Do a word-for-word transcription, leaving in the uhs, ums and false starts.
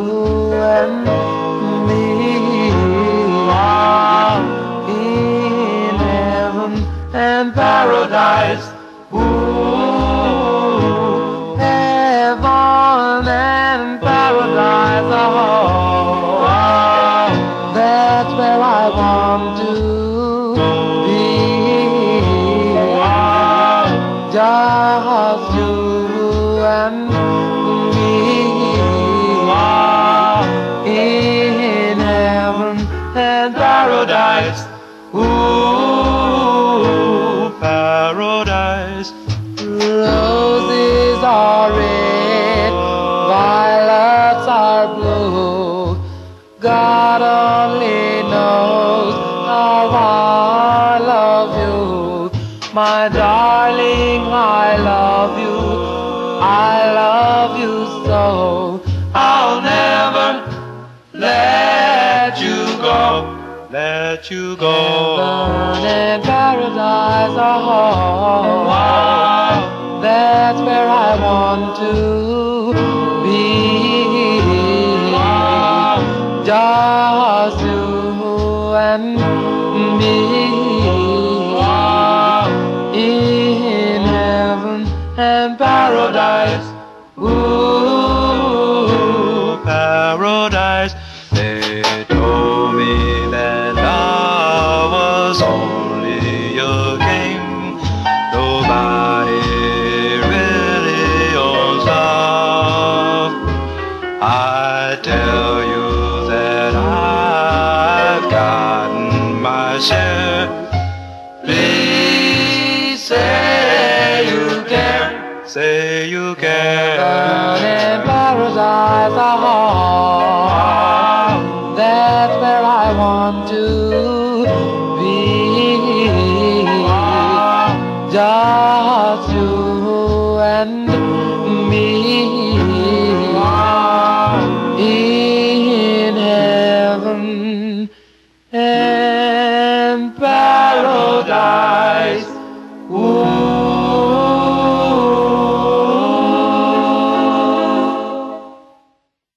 and me in heaven and paradise. Ooh, heaven and paradise. Oh, that's where I want to be. Just you and me in heaven and paradise. Ooh, paradise. Roses are red, violets are blue. God only knows how I love you. My darling, I love you. I love you so. I'll never let you go, let you go. Heaven and paradise, oh, that's where I want to be. Just you and me in heaven and paradise. Ooh, paradise. They told me that love was only a game. Nobody really owns love. I tell you that I've gotten my share. Please say you care, say you care. Heaven and paradise, oh, that's where I want to be. Just you and me in heaven and paradise. Ooh.